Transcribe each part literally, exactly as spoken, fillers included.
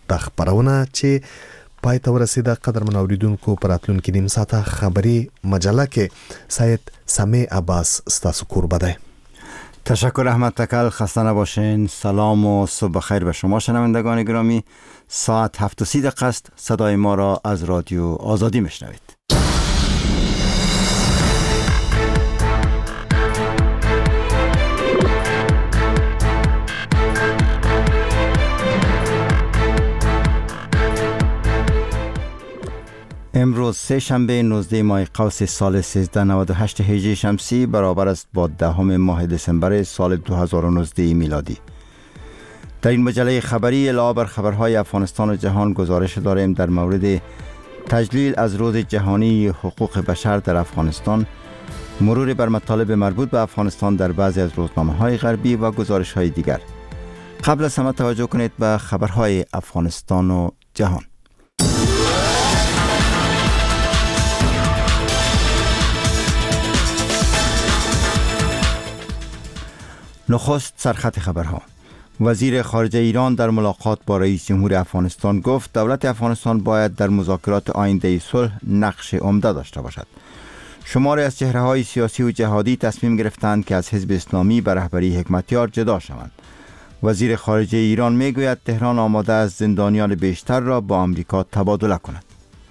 د خبرونه چې پای ته ورسیده. قدرمن اوریدونکو په راتلونکي نیم ساعته خبری مجله کې سید سمیع عباس ستاسو قربا ده. تشکر احمد تکل. خسته نباشین. سلام و صبح بخیر به شما شنوندگان گرامی. ساعت هفت و سی دقیقه است. صدای ما را از رادیو آزادی میشنوید. امروز سه شنبه نوزده ماه قوس سال سیزده نود و هشت هجری شمسی برابر است با دهم ماه دسامبر سال دو هزار و نوزده میلادی. در این مجله خبری علاوه بر خبرهای افغانستان و جهان گزارش داریم در مورد تجلیل از روز جهانی حقوق بشر در افغانستان، مرور بر مطالب مربوط به افغانستان در بعضی از روزنامه‌های غربی و گزارش‌های دیگر. قبل از همه توجه کنید به خبرهای افغانستان و جهان. نخست سرخط خبرها. وزیر خارجه ایران در ملاقات با رئیس جمهور افغانستان گفت دولت افغانستان باید در مذاکرات آینده صلح نقش عمده داشته باشد. شماری از چهره‌های سیاسی و جهادی تصمیم گرفتند که از حزب اسلامی به رهبری حکمتیار جدا شوند. وزیر خارجه ایران میگوید تهران آماده است زندانیان بیشتر را با آمریکا تبادله کند.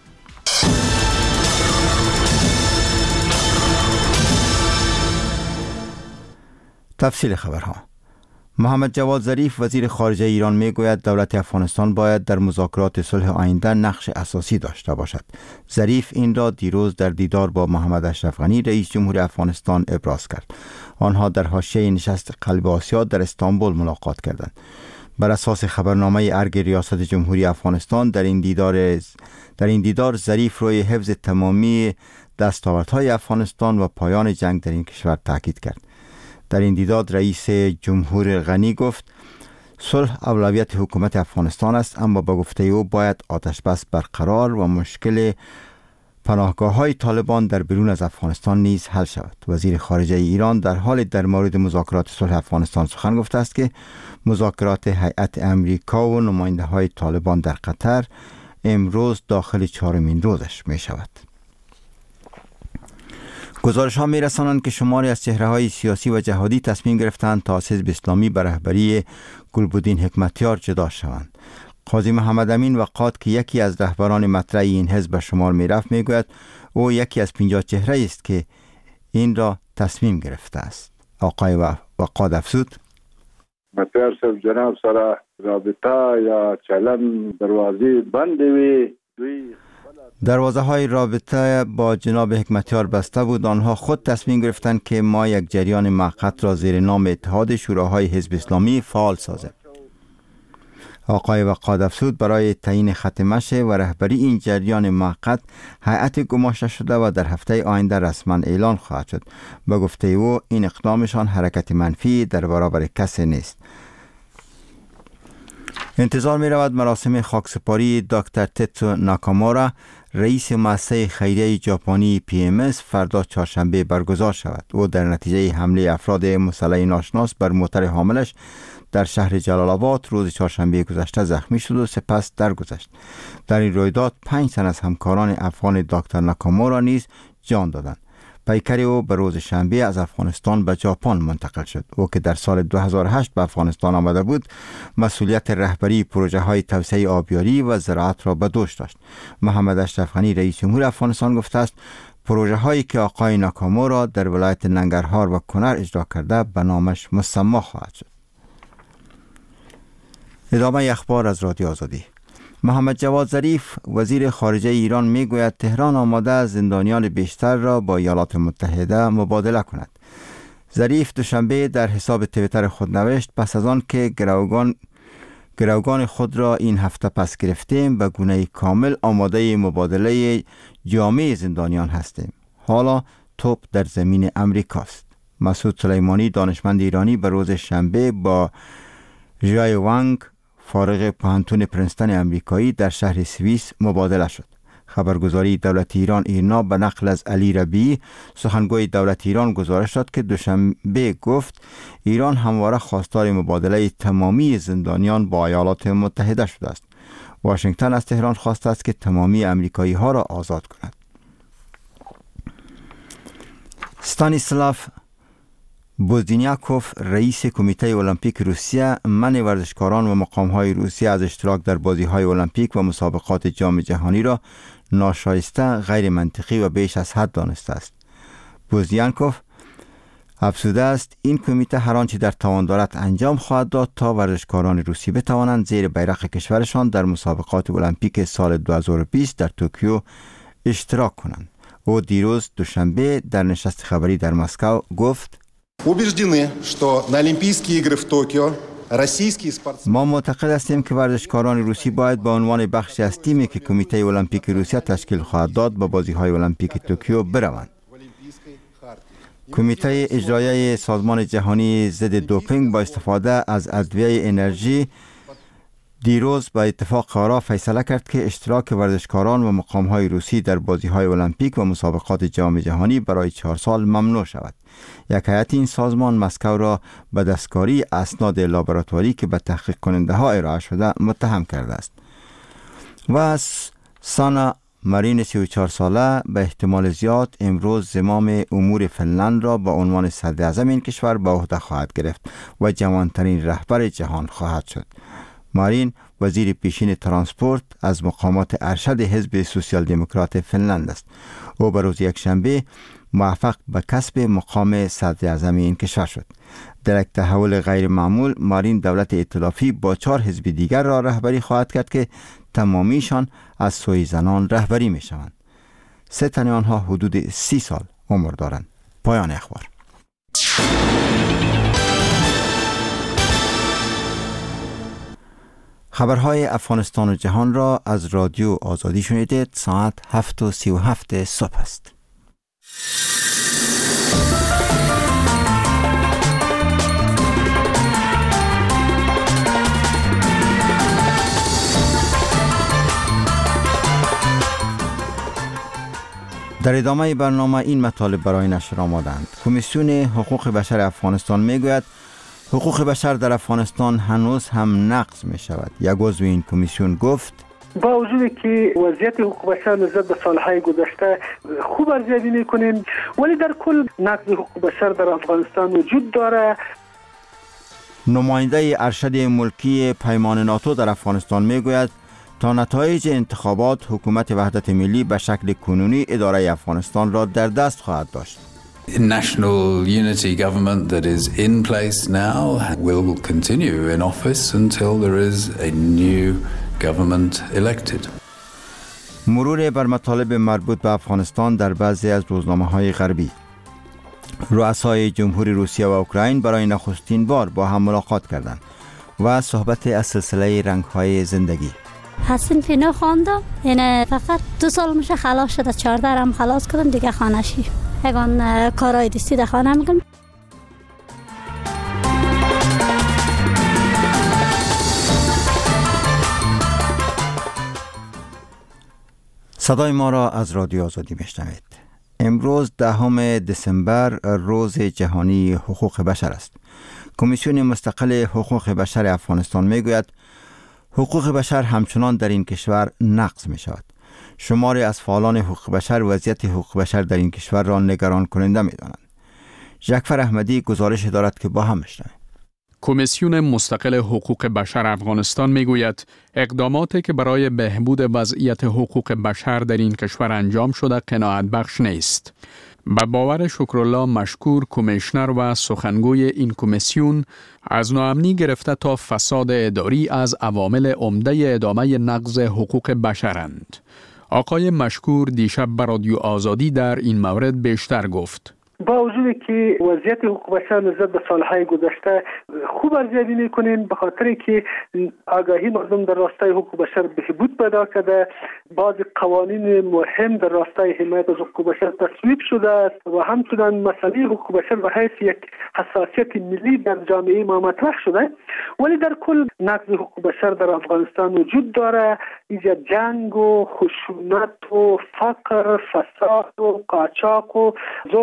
تفصیل خبرها. محمد جواد ظریف وزیر خارجه ایران میگوید دولت افغانستان باید در مذاکرات صلح آینده نقش اساسی داشته باشد. ظریف این را دیروز در دیدار با محمد اشرف غنی رئیس جمهور افغانستان ابراز کرد. آنها در حاشیه نشست قلب آسیا در استانبول ملاقات کردند. بر اساس خبرنامه ارگ ریاست جمهوری افغانستان در این دیدار در این دیدار ظریف روی حفظ تمامی دستاوردهای افغانستان و پایان جنگ در این کشور تاکید کرد. در این دیدار رئیس جمهور غنی گفت صلح اولویت حکومت افغانستان است، اما با گفته او باید آتش بس برقرار و مشکل پناهگاه‌های طالبان در بیرون از افغانستان نیز حل شود. وزیر خارجه ایران در حال در مورد مذاکرات صلح افغانستان سخن گفته است که مذاکرات هیئت امریکا و نماینده‌های طالبان در قطر امروز داخل چهارمین روزش می شود. گزارش ها می رسانند که شماری از چهره های سیاسی و جهادی تصمیم گرفتند تا از حزب اسلامی به رهبری گلبدین حکمتیار جدا شوند. قاضی محمد امین وقات که یکی از رهبران مطرح این حزب به شمار می رفت می گوید او یکی از پنجاه چهره است که این را تصمیم گرفته است. آقای وقات افزود مطرح صاحب جناب سره رابطه یا چلن دروازه بند وی دوی دروازه های رابطه با جناب حکمتیار بسته بود. آنها خود تصمیم گرفتند که ما یک جریان موقت را زیر نام اتحاد شوراهای حزب اسلامی فعال سازیم. آقای وقاد افزود برای تعیین خط مشی و رهبری این جریان موقت هیئت گماشته شده و در هفته آینده رسما اعلان خواهد شد. به گفته او این اقدامشان حرکت منفی در برابر کسی نیست. انتظار می رود مراسم خاکسپاری دکتر تتسو ناکامورا رئیس مؤسسه خیریه ژاپنی پی ام اس فردا چهارشنبه برگزار شود. او در نتیجه حمله افراد مسلح ناشناس بر موتر حاملش در شهر جلال آباد روز چهارشنبه گذشته زخمی شد و سپس درگذشت. در این رویداد پنج تن از همکاران افغان دکتر ناکامورا نیز جان دادند. پیکر او به روز شنبه از افغانستان به ژاپن منتقل شد. او که در سال دو هزار و هشت به افغانستان آمده بود، مسئولیت رهبری پروژه های توسعه آبیاری و زراعت را به دوش داشت. محمد اشرف غنی رئیس جمهور افغانستان گفته است پروژه هایی که آقای ناکامورا در ولایت ننگرهار و کنر اجرا کرده به نامش مسما خواهد شد. ادامه اخبار از رادیو آزادی. محمد جواد ظریف وزیر خارجه ایران میگوید تهران آماده است زندانیان بیشتر را با ایالات متحده مبادله کند. ظریف دوشنبه در حساب توییتر خود نوشت پس از آن که گروگان گروگان خود را این هفته پس گرفتیم به گونه کامل آماده مبادله جامع زندانیان هستیم. حالا توپ در زمین امریکاست. مسعود سلیمانی دانشمند ایرانی به روز شنبه با ژای وانگ فارغ پانتون پرنستن امریکایی در شهر سوئیس مبادله شد. خبرگزاری دولت ایران ایرنا به نقل از علی ربیعی سخنگوی دولت ایران گزارش داد که دوشنبه گفت ایران همواره خواستار مبادله تمامی زندانیان با ایالات متحده شده است. واشنگتن از تهران خواسته است که تمامی امریکایی ها را آزاد کند. ستانیسلاف بوزدینیاکوف رئیس کمیته المپیک روسیه منع ورزشکاران و مقام‌های روسیه از اشتراک در بازی‌های المپیک و مسابقات جام جهانی را ناشایسته، غیر منطقی و بیش از حد دانسته است. بوزدینیاکوف افزوده است این کمیته هر آنچه در توان دارد انجام خواهد داد تا ورزشکاران روسی بتوانند زیر بیرق کشورشان در مسابقات المپیک سال دو هزار و بیست در توکیو اشتراک کنند. او دیروز دوشنبه در نشست خبری در مسکو گفت: ما معتقد هستیم که ورزشکاران روسی باید به عنوان بخشی از تیمی که کمیته المپیک روسیه تشکیل خواهد داد به بازی‌های المپیک توکیو بروند. کمیته اجرایی سازمان جهانی ضد دوپینگ با استفاده از ادویه انرژی دیروز با اتفاق آرا فیصله کرد که اشتراک ورزشکاران و مقام‌های روسی در بازی‌های المپیک و مسابقات جام جهانی برای چهار سال ممنوع شود. یک هیئت این سازمان مسکو را به دستکاری اسناد لابراتواری که به تحقیق کننده ها ارائه شده متهم کرده است. و سانا مارین سی و چهار ساله به احتمال زیاد امروز زمام امور فنلند را به عنوان صدر اعظم این کشور به عهده خواهد گرفت و جوانترین رهبر جهان خواهد شد. مارین وزیر پیشین ترانسپورت از مقامات ارشد حزب سوسیال دموکرات فنلند است. او به روز یکشنبه موفق به کسب مقام صدر اعظم این کشور شد. در یک تحول غیر معمول مارین دولت ائتلافی با چهار حزب دیگر را رهبری خواهد کرد که تمامیشان از سوی زنان رهبری می شوند. سه تن آنها حدود سی سال عمر دارند. پایان اخبار. خبرهای افغانستان و جهان را از رادیو آزادی شنیدید. ساعت هفت و سی و هفت صبح است. در ادامه برنامه این مطالب برای نشر آمدند. کمیسیون حقوق بشر افغانستان میگوید حقوق بشر در افغانستان هنوز هم نقض می شود. یک عضو این کمیسیون گفت: با وجودی که وضعیت حقوق بشر نسبت به سالهای گذشته خوب ارزیابی میکنیم، ولی در کل نقض حقوق بشر در افغانستان وجود داره. نماینده ارشد ملکی پیمان ناتو در افغانستان میگوید تا نتایج انتخابات حکومت وحدت ملی به شکل کنونی اداره افغانستان را در دست خواهد داشت. National unity government that is in place now will continue in office until there is a new government elected. مرور بر مطالب مربوط به افغانستان در بعضی از روزنامه‌های غربی. رؤسای جمهوری روسیه و اوکراین برای نخستین بار با هم ملاقات کردند و صحبت از سلسله رنگ‌های زندگی. حسین فینو خواندم، یعنی فقط دو سال میشه خلاص شده، چهارده هم خلاص کردم دیگه خانه‌شی. اگان کارهای دستی در خانه میکنم. صدای ما را از رادیو آزادی میشنوید. امروز دهم دسامبر روز جهانی حقوق بشر است. کمیسیون مستقل حقوق بشر افغانستان میگوید حقوق بشر همچنان در این کشور نقض می شود. شماری از فعالان حقوق بشر وضعیت حقوق بشر در این کشور را نگران کننده می دانند. جعفر احمدی گزارش دارد که با هم بشنویم. کمیسیون مستقل حقوق بشر افغانستان می گوید اقداماتی که برای بهبود وضعیت حقوق بشر در این کشور انجام شده قناعت بخش نیست. به باور شکرالله مشکور کمیشنر و سخنگوی این کمیسیون، از ناامنی گرفته تا فساد اداری از عوامل عمده ادامه نقض حقوق بشرند. آقای مشکور دیشب به رادیو آزادی در این مورد بیشتر گفت. با وجودی که وضعیت حقوق بشر نسبت به سالهای گذشته خوب ارزیابی میکنیم، به خاطر که آگاهی مردم در راستای حقوق بشر بهبود پیدا کرده، بعض قوانین مهم در راستای حمایت از حقوق بشر تصویب شده است و همچنین مسئله حقوق بشر به حیث یک حساسیت ملی در جامعه ما مطرح شده. ولی در کل نقض حقوق بشر در افغانستان وجود داره. ایجاد جنگ و خشونت و فقر، فساد و قاچاق و ضعف حکم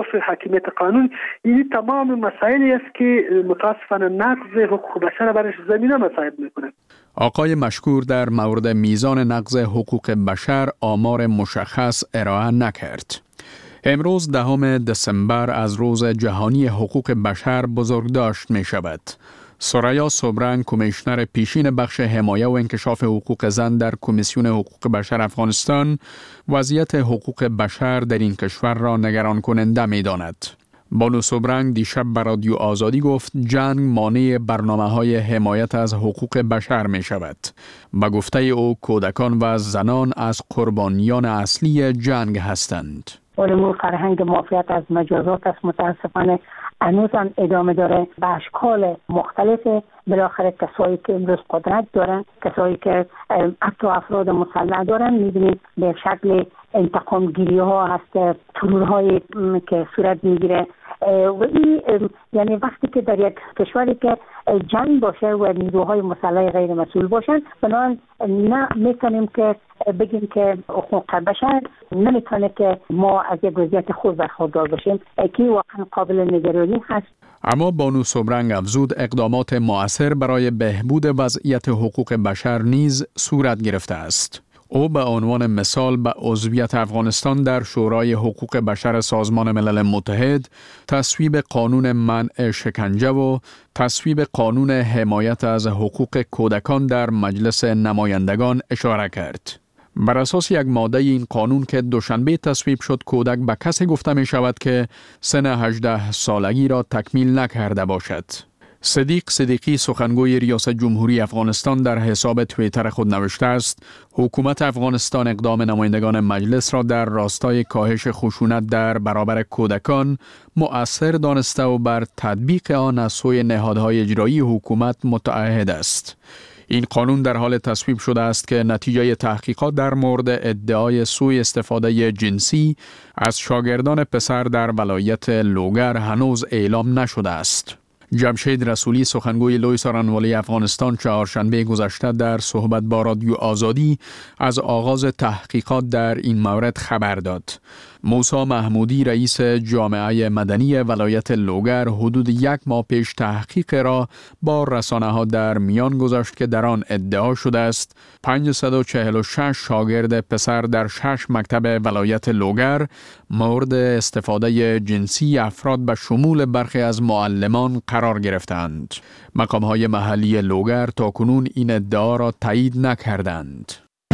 حاکمیت قانون، این تمام مسائلی است که متاسفانه نقض حقوق بشر برش زمینه مساعد میکنه. آقای مشکور در مورد میزان نقض حقوق بشر آمار مشخص ارائه نکرد. امروز دهم دسامبر از روز جهانی حقوق بشر بزرگداشت می شود. سریا صبرنگ، کمیشنر پیشین بخش حمایه و انکشاف حقوق زن در کمیسیون حقوق بشر افغانستان، وضعیت حقوق بشر در این کشور را نگران کننده می داند. بانو صبرنگ دیشب به رادیو آزادی گفت جنگ مانع برنامه‌های حمایت از حقوق بشر می شود. به گفته او کودکان و زنان از قربانیان اصلی جنگ هستند. علمو فرهنگ معافیت از مجازات است، متاسفانه هنوز هم ادامه داره به اشکال مختلف. بالاخره کسایی که امروز قدرت دارن، کسایی که حتی افراد مسلح دارن، میبینید به شکل انتقام گیری ها هست، ترورهایی که صورت میگیره و این یعنی وقتی که در یک کشوری که جنگ باشه و نیروهای مسلح غیر مسئول باشن، بنابراین نه میتونیم که بگیم که حقوق بشر نمیتونه که ما از یک وضعیت خوب برخوردار باشیم که واقعا قابل نگرانی هست. اما بانو صبرنگ افزود اقدامات مؤثر برای بهبود وضعیت حقوق بشر نیز صورت گرفته است. او به عنوان مثال به عضویت افغانستان در شورای حقوق بشر سازمان ملل متحد، تصویب قانون منع شکنجه و تصویب قانون حمایت از حقوق کودکان در مجلس نمایندگان اشاره کرد. بر اساس یک ماده این قانون که دوشنبه تصویب شد، کودک به کسی گفته می شود که سن هجده سالگی را تکمیل نکرده باشد. صدیق صدیقی، سخنگوی ریاست جمهوری افغانستان، در حساب توییتر خود نوشته است حکومت افغانستان اقدام نمایندگان مجلس را در راستای کاهش خشونت در برابر کودکان مؤثر دانسته و بر تطبیق آن از سوی نهادهای اجرایی حکومت متعهد است. این قانون در حال تصویب شده است که نتیجه تحقیقات در مورد ادعای سوء استفاده جنسی از شاگردان پسر در ولایت لوگر هنوز اعلام نشده است. جمشید رسولی، سخنگوی لوی سارنوالی افغانستان، چهارشنبه گذشته در صحبت با رادیو آزادی از آغاز تحقیقات در این مورد خبر داد. موسی محمودی، رئیس جامعه مدنی ولایت لوگر، حدود یک ماه پیش تحقیق را با رسانه ها در میان گذاشت که در آن ادعا شده است پانصد و چهل و شش شاگرد پسر در شش مکتب ولایت لوگر مورد استفاده جنسی افراد به شمول برخی از معلمان قرار گرفتند. مقام‌های محلی لوگر تاکنون این ادعا را تایید نکردند.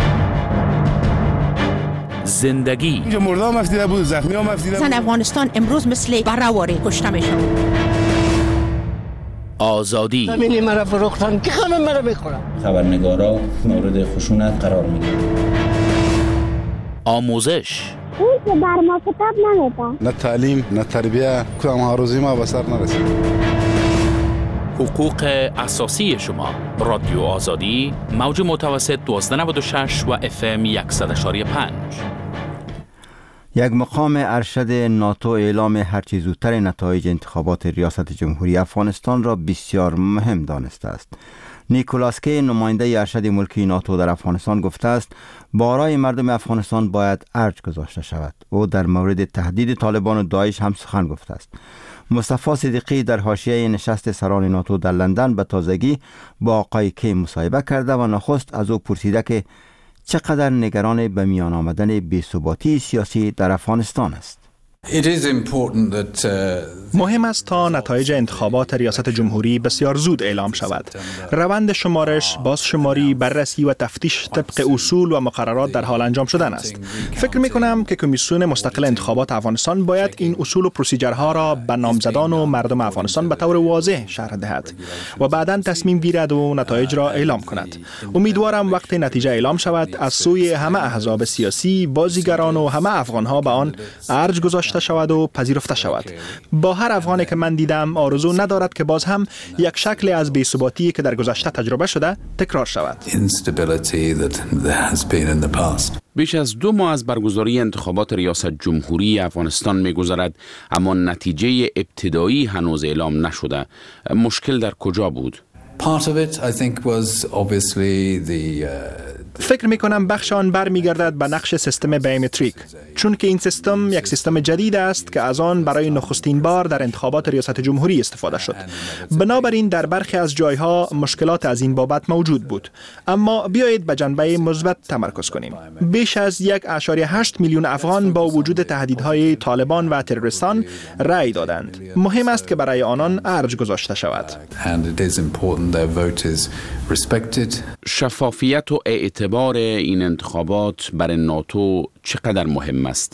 زندگی اینجا مردم مفتیده بود، زخمی ها مفتیده بود. زن افغانستان امروز مثل برهواری کشته میشن. آزادی همینی مرا فروختن که همه مرا میخورن. خبرنگارا مورد خشونت قرار میگیرن. آموزش اون که بر ما کتاب نمیده. نه تعلیم نه تربیه، کدام ها روزی ما به سر نرسید. حقوق اساسی شما. رادیو آزادی، موج متوسط دوازده نود و شش و اف ام صد و یک و پنج. یک مقام ارشد ناتو اعلام هرچی زودتر نتایج انتخابات ریاست جمهوری افغانستان را بسیار مهم دانسته است. نیکولاس کی، نماینده ارشد ملکی ناتو در افغانستان، گفته است با آرای مردم افغانستان باید ارج گذاشته شود. او در مورد تهدید طالبان و داعش هم سخن گفته است. مصطفی صدیقی در حاشیه نشست سران ناتو در لندن به تازگی با آقای کی مصاحبه کرده و نخست از او پرسیده که چقدر نگران به میان آمدن بی‌ثباتی سیاسی در افغانستان است. مهم است تا نتایج انتخابات ریاست جمهوری بسیار زود اعلام شود. روند شمارش، بازشماری، بررسی و تفتیش طبق اصول و مقررات در حال انجام شدن است. فکر می کنم که کمیسیون مستقل انتخابات افغانستان باید این اصول و پروسیجرها را به نامزدان و مردم افغانستان به طور واضح شرح دهد و بعداً تصمیم گیرد و نتایج را اعلام کند. امیدوارم وقتی نتیجه اعلام شود از سوی همه احزاب سیاسی، بازیگران و همه افغانها به آن ارج گذاشته شود و پذیرفته شود. با هر افغانی که من دیدم آرزو ندارد که باز هم یک شکل از بی‌ثباتی که در گذشته تجربه شده تکرار شود. بیش از دو ماه از برگزاری انتخابات ریاست جمهوری افغانستان می‌گذرد، اما نتیجه ابتدایی هنوز اعلام نشده. مشکل در کجا بود؟ Part of it, I think, was obviously the uh, فکر میکنم بخش آن برمیگردد به نقش سیستم بایومتریک، چون که این سیستم یک سیستم جدید است که از آن برای نخستین بار در انتخابات ریاست جمهوری استفاده شد. بنابراین در برخی از جایها مشکلات از این بابت موجود بود. اما بیایید به جنبه مثبت تمرکز کنیم. بیش از یک و هشت میلیون افغان با وجود تهدیدهای طالبان و تروریستان رأی دادند. مهم است که برای آنان ارج گذاشته شود. شفافیت و اعتبار این انتخابات برای ناتو چقدر مهم است؟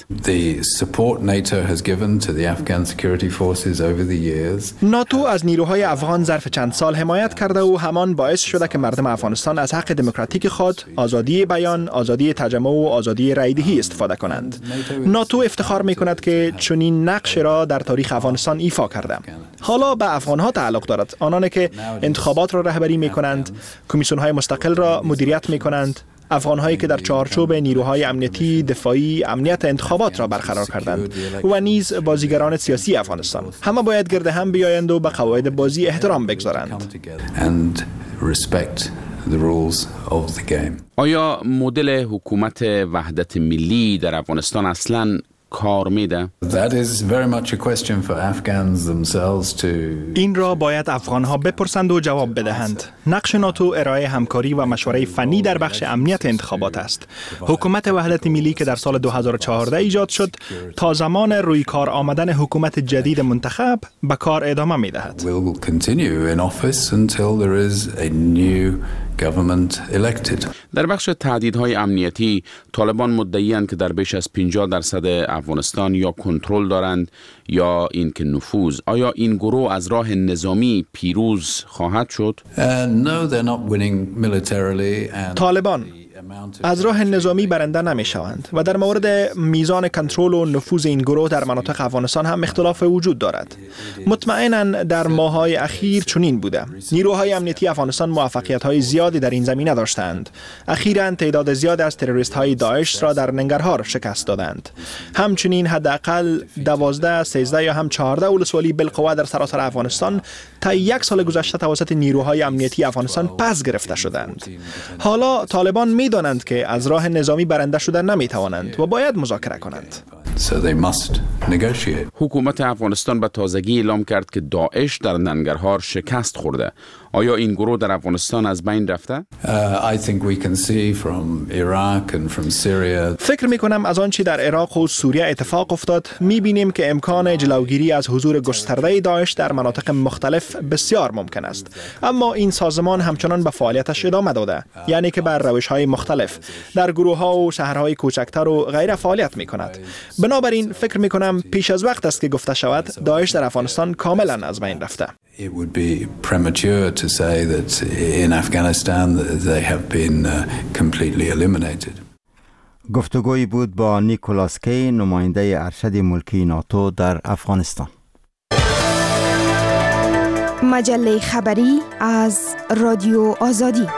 ناتو از نیروهای افغان ظرف چند سال حمایت کرده و همان باعث شده که مردم افغانستان از حق دموکراتیک خود، آزادی بیان، آزادی تجمع و آزادی رایدهی استفاده کنند. ناتو افتخار می کند که چنین نقش را در تاریخ افغانستان ایفا کرده. حالا به افغانها تعلق دارد، آنانی که انتخابات را رهبری می کنند، کمیسیون‌های مستقل را مدیریت می کنند، افغان‌هایی که در چارچوب نیروهای امنیتی، دفاعی، امنیت انتخابات را برقرار کردند و نیز بازیگران سیاسی افغانستان. همه باید گرد هم بیایند و به قواعد بازی احترام بگذارند. آیا مدل حکومت وحدت ملی در افغانستان اصلاً کار میده؟ این را باید افغانها بپرسند و جواب بدهند. نقش ناتو ارائه همکاری و مشوره فنی در بخش امنیت انتخابات است. حکومت وحدت ملی که در سال دو هزار و چهارده ایجاد شد، تا زمان روی کار آمدن حکومت جدید منتخب به کار ادامه میدهد. در بخش تهدیدهای امنیتی، طالبان مدعی‌اند که در بیش از پنجاه درصد افغانستان یا کنترل دارند یا این که نفوذ. آیا این گروه از راه نظامی پیروز خواهد شد؟ طالبان از راه نظامی برنده نمی شوند و در مورد میزان کنترل و نفوذ این گروه در مناطق افغانستان هم اختلاف وجود دارد. مطمئناً در ماه‌های اخیر چنین بوده. نیروهای امنیتی افغانستان موفقیت‌های زیادی در این زمینه داشتند. اخیراً تعداد زیاد از تروریست‌های داعش را در ننگرهار شکست دادند. همچنین حداقل دوازده، سیزده یا هم چهارده ولسوالی بالقوه در سراسر افغانستان تا یک سال گذشته توسط نیروهای امنیتی افغانستان پس گرفته شدند. حالا طالبان می دانند که از راه نظامی برنده شدن نمی توانند و باید مذاکره کنند. حکومت افغانستان به تازگی اعلام کرد که داعش در ننگرهار شکست خورده. آیا این گروه در افغانستان از بین رفته؟ فکر می کنم از آنچه در عراق و سوریه اتفاق افتاد، می بینیم که امکان جلوگیری از حضور گسترده داعش در مناطق مختلف بسیار ممکن است. اما این سازمان همچنان به فعالیتش ادامه داده، یعنی که بر روش‌های مختلف در گروه‌ها و شهرهای کوچکتر و غیره فعالیت می کند. بنابراین فکر می کنم پیش از وقت است که گفته شود داعش در افغانستان کاملا از بین رفته. It would be premature to say that in Afghanistan they have been uh, completely eliminated. گفتگویی بود با نیکولاس کی، نماینده ارشد ملکی ناتو در افغانستان. مجله خبری از رادیو آزادی.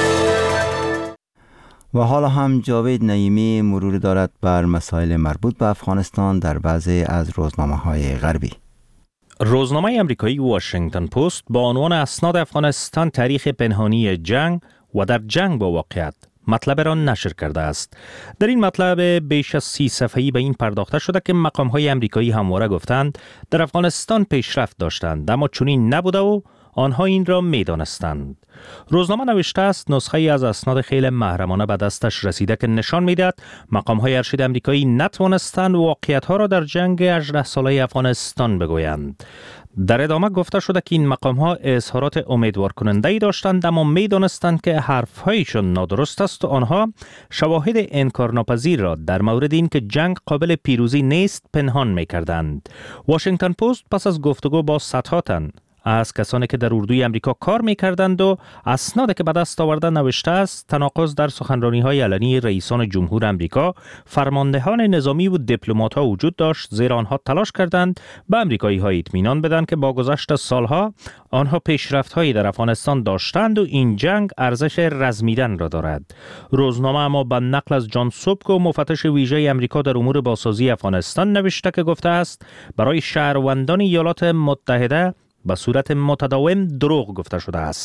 و حالا هم جاوید نعیمی مرور دارد بر مسائل مربوط به افغانستان در بعضی از روزنامه‌های غربی. روزنامه امریکایی واشنگتن پست با عنوان اسناد افغانستان تاریخ پنهانی جنگ و در جنگ با واقعیت مطلب را نشر کرده است. در این مطلب بیش از سی صفحه‌ای به این پرداخته شده که مقام‌های امریکایی همواره گفتند در افغانستان پیشرفت داشتند، اما چنین نبوده و آنها این را می‌دانستند. روزنامه نوشته است نسخه‌ای از اسناد خیلی محرمانه به دستش رسیده که نشان می‌دهد مقام‌های ارشد امریکایی نتوانستند واقعیت‌ها را در جنگ هجده ساله افغانستان بگویند. در ادامه گفته شده که این مقام‌ها اظهارات امیدوار کننده‌ای داشتند، اما می‌دانستند که حرف‌هایشان نادرست است و آنها شواهد انکارناپذیر را در مورد این که جنگ قابل پیروزی نیست پنهان می‌کردند. واشنگتن پست پس از گفتگو با صدها تن از کسانی که در اردوی امریکا کار می‌کردند و اسنادی که به دست آورده نوشته است تناقض در سخنرانی‌های علنی رئیسان جمهور امریکا، فرماندهان نظامی و دیپلمات‌ها وجود داشت، زیرا آنها تلاش کردند به امریکایی‌ها اطمینان بدن که با گذشت سالها آنها پیشرفت‌هایی در افغانستان داشتند و این جنگ ارزش رزمیدن را دارد. روزنامه اما به نقل از جان سوبکو، مفتش ویژه امریکا در امور بازسازی افغانستان نوشته که گفته است برای شهروندان ایالات متحده به صورت متداوم دروغ گفته شده است.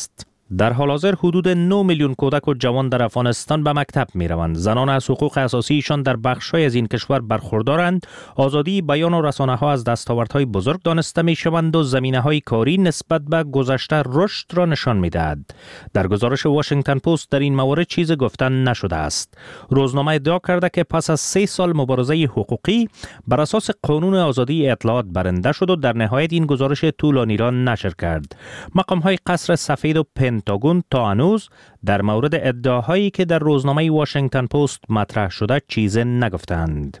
در حال حاضر حدود نه میلیون کودک و جوان در افغانستان به مکتب می روند. زنان از حقوق اساسیشان در بخش‌های از این کشور برخوردارند. آزادی بیان و رسانه ها از دستاوردهای بزرگ دانسته می شوند و زمینه‌های کاری نسبت به گذشته رشد را نشان می دهد. در گزارش واشنگتن پست در این مورد چیز گفتن نشده است. روزنامه ادعا کرده که پس از سه سال مبارزه حقوقی بر اساس قانون آزادی اطلاعات برنده شد و در نهایت این گزارش طولانی را نشر کرد. مقام‌های قصر سفید و پنتاگون تا هنوز در مورد ادعاهایی که در روزنامه واشنگتن پست مطرح شده چیزی نگفتند.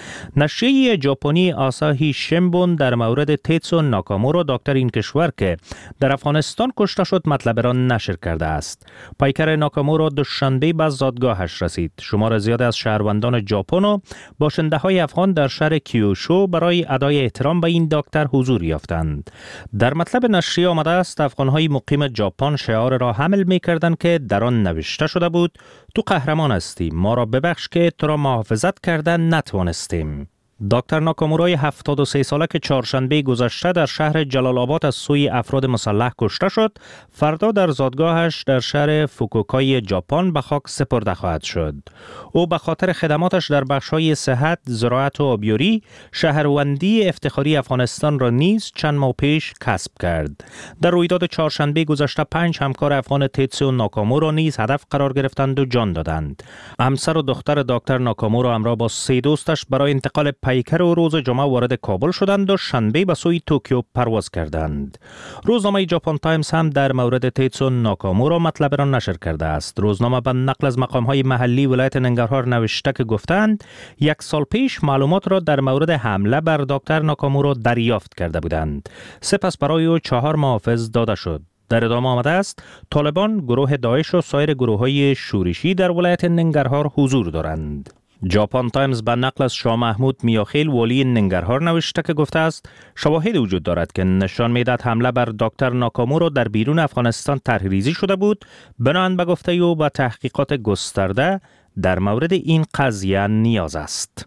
نشریه ژاپنی آساهی شیمبون در مورد تیتسو ناکامورا دکتر این کشور که در افغانستان کشته شد مطلب را نشر کرده است. پیکر ناکامورا دوشنبه به زادگاهش رسید. شمار زیاد از شهروندان ژاپن و باشنده های افغان در شهر کیوشو برای ادای احترام به این دکتر حضور یافتند. در مطلب نشریه آمده است افغان های مقیم ژاپن شعار را حمل می کردند که در آن نوشته شده بود: تو قهرمان هستی، ما را ببخش که تو را محافظت کردن نتوانستیم. دکتر ناکامورای هفتاد و سه ساله که چهارشنبه گذشته در شهر جلال آباد از سوی افراد مسلح کشته شد، فردا در زادگاهش در شهر فوکوکای ژاپن به خاک سپرده خواهد شد. او به خاطر خدماتش در بخش‌های صحت، زراعت و آبیاری، شهروندی افتخاری افغانستان را نیز چند ماه پیش کسب کرد. در رویداد چهارشنبه گذشته پنج همکار افغان تیتسو ناکامورا نیز هدف قرار گرفتند و جان دادند. همسر و دختر دکتر ناکامورا همراه با سه دوستش برای انتقال پیکر و روز جمعه وارد کابل شدند و شنبه به سوی توکیو پرواز کردند. روزنامه ژاپن تایمز هم در مورد تیتسو ناکامورا مطلب را نشر کرده است. روزنامه به نقل از مقام‌های محلی ولایت ننگرهار نوشته که گفتند یک سال پیش معلومات را در مورد حمله بر دکتر ناکامورا دریافت کرده بودند. سپس برای او چهار محافظ داده شد. در ادامه آمده است طالبان، گروه داعش و سایر گروه‌های شورشی در ولایت ننگرهار حضور دارند. ژاپن تایمز به نقل از شاه محمود میاخیل والی ننگرهار نوشته که گفته است شواهد وجود دارد که نشان میدهد حمله بر دکتر ناکامورا در بیرون افغانستان طرح‌ریزی شده بود. بنابراین به گفته او به تحقیقات گسترده در مورد این قضیه نیاز است.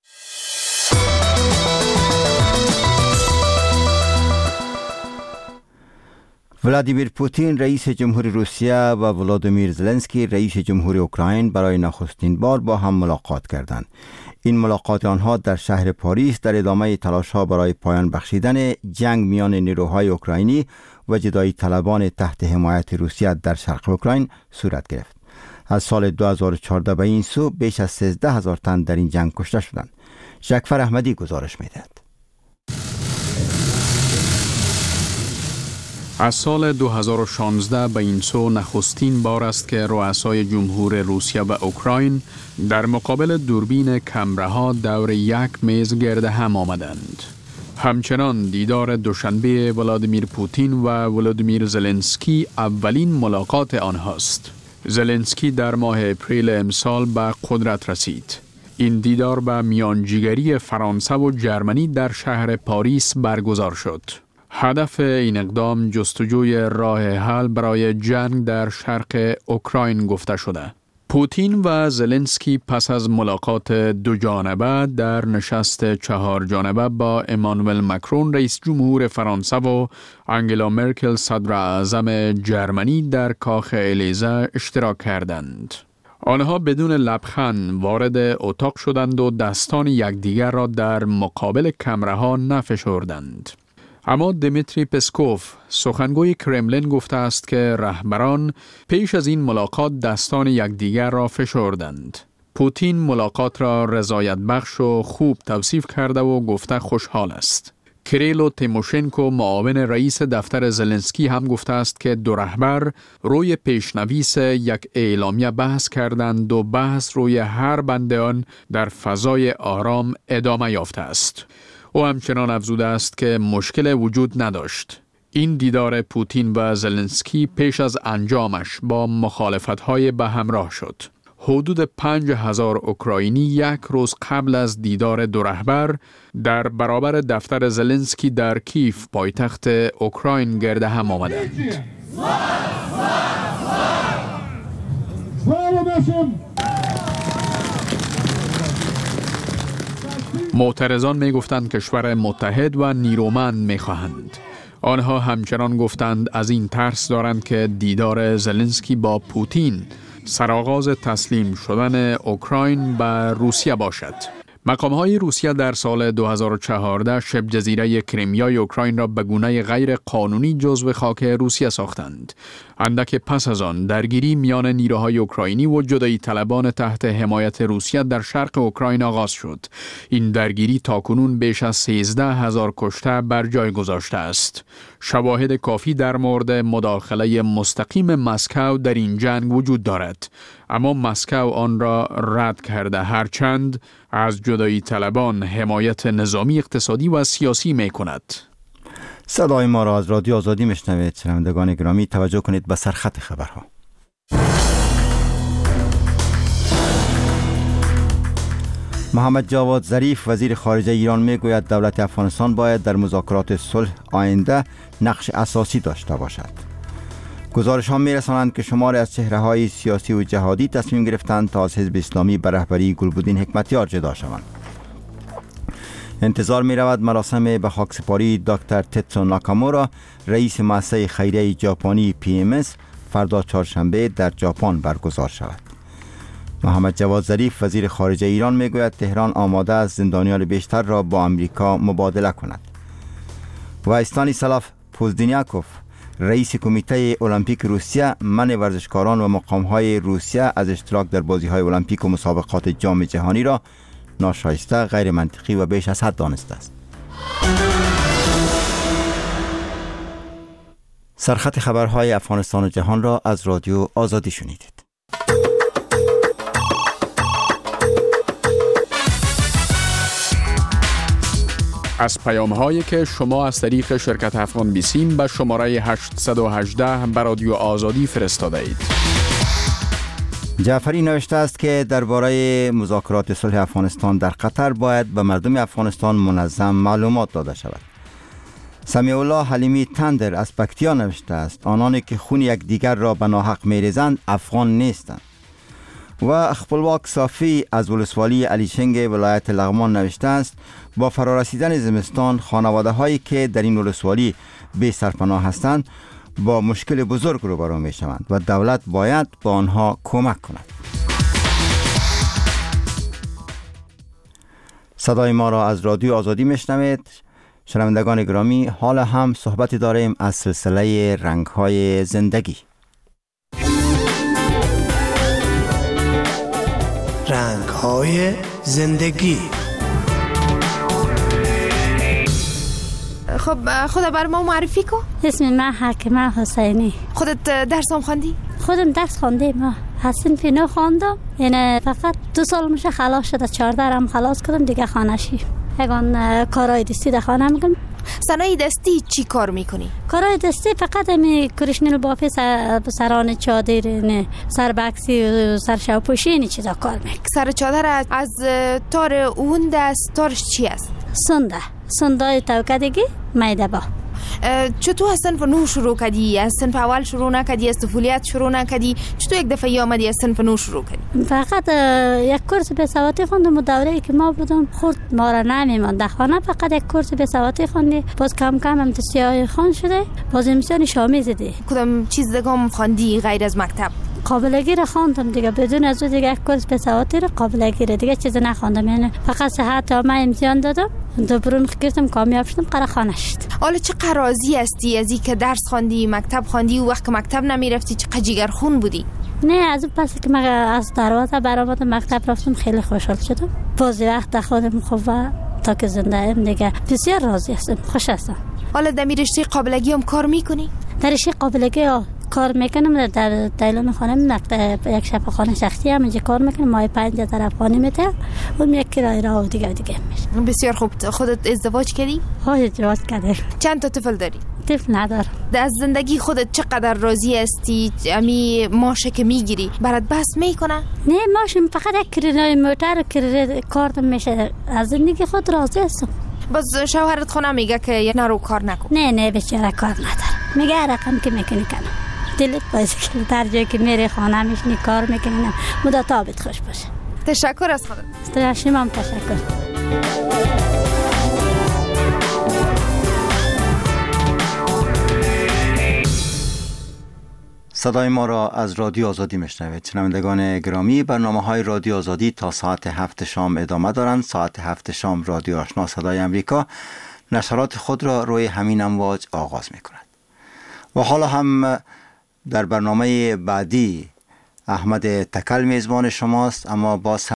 ولادیمیر پوتین رئیس جمهور روسیه و ولادیمیر زلنسکی رئیس جمهور اوکراین برای نخستین بار با هم ملاقات کردند. این ملاقات آنها در شهر پاریس در ادامه تلاش‌ها برای پایان بخشیدن جنگ میان نیروهای اوکراینی و جدایی طلبان تحت حمایت روسیه در شرق اوکراین صورت گرفت. از سال دو هزار و چهارده به این سو بیش از سیزده هزار تن در این جنگ کشته شدند. جعفر احمدی گزارش می‌دهد. از سال دو هزار و شانزده به این سو نخستین بار است که رؤسای جمهور روسیه و اوکراین در مقابل دوربین کمره‌ها دور یک میز گرد هم آمدند. همچنان دیدار دوشنبه ولادیمیر پوتین و ولادیمیر زلنسکی اولین ملاقات آنهاست. زلنسکی در ماه اپریل امسال به قدرت رسید. این دیدار به میانجیگری فرانسه و جرمنی در شهر پاریس برگزار شد. هدف این اقدام جستجوی راه حل برای جنگ در شرق اوکراین گفته شده. پوتین و زلنسکی پس از ملاقات دو جانبه در نشست چهار جانبه با امانوئل مکرون رئیس جمهور فرانسه و انگلا مرکل صدر اعظم جرمنی در کاخ الیزه اشتراک کردند. آنها بدون لبخند وارد اتاق شدند و دستان یکدیگر را در مقابل کمره‌ها نفشردند. اما دیمیتری پسکوف سخنگوی کرملین گفته است که رهبران پیش از این ملاقات دستان یکدیگر را فشردند. پوتین ملاقات را رضایت بخش و خوب توصیف کرده و گفته خوشحال است. کریلو تیموشنکو معاون رئیس دفتر زلنسکی هم گفته است که دو رهبر روی پیشنویس یک اعلامیه بحث کردند و بحث روی هر بند آن در فضای آرام ادامه یافته است. او همچنان افزوده است که مشکل وجود نداشت. این دیدار پوتین و زلنسکی پیش از انجامش با مخالفت‌های به همراه شد. حدود پنج هزار اوکراینی یک روز قبل از دیدار دو رهبر در برابر دفتر زلنسکی در کیف پایتخت اوکراین گرد هم آمدند. معترضان می گفتند کشور متحد و نیرومند می خواهند. آنها همچنان گفتند از این ترس دارند که دیدار زلنسکی با پوتین سرآغاز تسلیم شدن اوکراین به روسیه باشد. مقام‌های روسیه در سال دو هزار و چهارده شبه جزیره کریمیای اوکراین را به گونه غیر قانونی جزو خاک روسیه ساختند. اندک پس از آن درگیری میان نیروهای اوکراینی و جدایی طلبان تحت حمایت روسیه در شرق اوکراین آغاز شد. این درگیری تاکنون بیش از سیزده هزار کشته بر جای گذاشته است. شواهد کافی در مورد مداخله مستقیم مسکو در این جنگ وجود دارد، اما مسکو آن را رد کرده، هرچند از جدایی طلبان حمایت نظامی، اقتصادی و سیاسی می کند. صدای ما را از رادیو آزادی میشنوید. شنوندگان گرامی، توجه کنید به سرخط خبرها. محمد جواد ظریف وزیر خارجه ایران میگوید دولت افغانستان باید در مذاکرات صلح آینده نقش اساسی داشته باشد. گزارش ها می رسانند که شماری از چهره های سیاسی و جهادی تصمیم گرفتند تا از حزب اسلامی به رهبری گلبدین حکمتیار جدا شوند. انتظار می رود مراسم به خاکسپاری دکتر تتسو ناکامورا، رئیس مؤسسه خیریه ژاپنی پی ام اس، فردا چهارشنبه در ژاپن برگزار شود. محمد جواد ظریف وزیر خارجه ایران می گوید تهران آماده است زندانیان بیشتر را با امریکا مبادله کند. و استانیسلاف پوزدینیاکوف، رئیس کمیته المپیک روسیه، منع ورزشکاران و مقام‌های روسیه از اشتراک در بازی‌های المپیک و مسابقات جام جهانی را ناشایسته، غیر منطقی و بیش از حد دانسته است. سرخط خبرهای افغانستان و جهان را از رادیو آزادی شنیدید. از پیام هایی که شما از طریق شرکت افغان بیسیم به شماره هشت یک هشت به رادیو آزادی فرستاده اید. جعفری نوشته است که درباره مذاکرات صلح افغانستان در قطر باید به مردم افغانستان منظم معلومات داده شود. سمیع الله حلیمی تندر از پکتیا نوشته است آنانی که خون یک دیگر را به ناحق می‌ریزند افغان نیستند. و خپلواک صافی از ولسوالی علیشنگ ولایت لغمان نوشته است با فرارسیدن زمستان خانواده هایی که در این ولسوالی بی سرپناه هستند با مشکل بزرگ روبرو می شوند و دولت باید با آنها کمک کند. صدای ما را از رادیو آزادی میشنوید. شنوندگان گرامی، حالا هم صحبتی داریم از سلسله رنگ های زندگی. رنگ های زندگی. خب خدا بر ما معرفی کن. اسم من حکیمه حسینی. خودت درس هم خواندی؟ خودم درس خواندم. ما حسین فینو خواندم، یعنی فقط دو سال میشه خلاص شده، چهارده رم خلاص کردم دیگه خانشی. اگان کارهای دستی در خانه میکنم. صنایع دستی چی کار میکنی؟ کارهای دستی فقط می کرشنل بافی سر سران چادر، نه سربکسی و سرشاپوشی، این چیزا کار میکنم. سر چادر از تار اون دست تارش چی است؟ سنده سندای توکدگی میده با. چطور از صنف نو شروع کردی؟ از صنف اول شروع نکردی؟ از طفولیت شروع نکردی؟ چطور یک دفعه آمدی از صنف نو شروع کردی؟ فقط یک کورس بی‌سواتی خوندم. دوره‌ای که ما بودم خورد ما را نمی‌ماند در خانه، فقط یک کورس بی‌سواتی خوندی. باز کم کم هم سیاهی خان شده، باز امسیان شامی زدی. کدام چیز دیگه خوندی غیر از مکتب؟ قابلگی را خواندم دیگه، بدون از دیگه یک کورس بی‌سواتی را قابلگی را دیگه چیز نخواندم. یعنی فقط صحت و ما امتحان دادم، دو برون گرفتم، کامیاب شدم، قرار خانه شد. حالا چه قراضی هستی از اینکه درس خواندی، مکتب خواندی و وقت مکتب نمیرفتی چه جیگر خون بودی؟ نه، از پس که من از دروازه برآمدم مکتب رفتم خیلی خوشحال شدم. بازی وقت خودم خوب و تا که زنده ام دیگه بسیار راضی هستم، خوش هستم. حالا در رشته قابلگی هم کار میکنی؟ در رشته قابلگی ها کار میکنم. در دایلان خانم یک شب خانه شخصی هم اینجا کار میکنم. ماه پنج هزار افغانی میده، اون یک کرایه را و دیگه دیگه میشه. بسیار خوب. خودت ازدواج کردی؟ ها، ازدواج کردم. چند تا طفل داری؟ طفل ندارم. از زندگی خودت چقدر راضی هستی؟ امی ماشه که میگیری برات بس میکنه؟ نه، ماشه فقط یک کرایه موتر کرایه کارت میشه. از زندگی خود راضی هستم. باز شوهرت خونه میگه که نرو کار نکن؟ نه نه، بیچاره کار نداره. میگه رقم که میکنی کنم. دلت باشه که در جایی که میری خانه میشنی کار میکنی، مدت تابت خوش باشه. تشکر از خودت. تشکر هم تشکر. صدای ما را از رادیو آزادی میشنوید. شنوندگان گرامی، برنامه های رادیو آزادی تا ساعت هفت شام ادامه دارند. ساعت هفت شام رادیو آشنا صدای امریکا نشرات خود را روی همین امواج آغاز می کند. و حالا هم در برنامه بعدی احمد تکل میزبان شماست، اما باز